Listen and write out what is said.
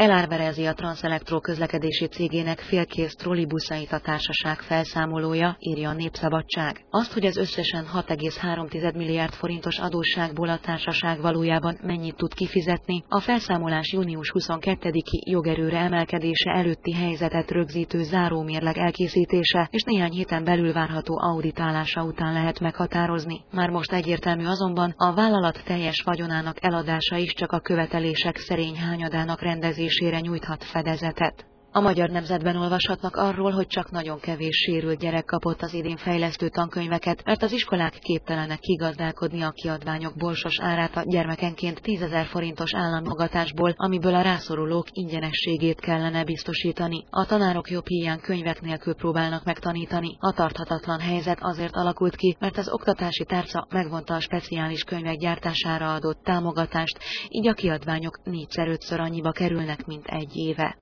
Elárverezi a Transzelektro közlekedési cégének félkész trollibuszait a társaság felszámolója, írja a Népszabadság. Azt, hogy az összesen 6,3 milliárd forintos adósságból a társaság valójában mennyit tud kifizetni, a felszámolás június 22-i jogerőre emelkedése előtti helyzetet rögzítő zárómérleg elkészítése és néhány héten belül várható auditálása után lehet meghatározni. Már most egyértelmű azonban, a vállalat teljes vagyonának eladása is csak a követelések szerény hányadának rendezésére nyújthat fedezetet. A Magyar Nemzetben olvashatnak arról, hogy csak nagyon kevés sérült gyerek kapott az idén fejlesztő tankönyveket, mert az iskolák képtelenek kigazdálkodni a kiadványok borsos árát a gyermekenként 10 000 forintos állammogatásból, amiből a rászorulók ingyenességét kellene biztosítani. A tanárok jobb híján könyvek nélkül próbálnak megtanítani. A tarthatatlan helyzet azért alakult ki, mert az oktatási tárca megvonta a speciális könyvek gyártására adott támogatást, így a kiadványok 4-5-ször annyiba kerülnek, mint egy éve.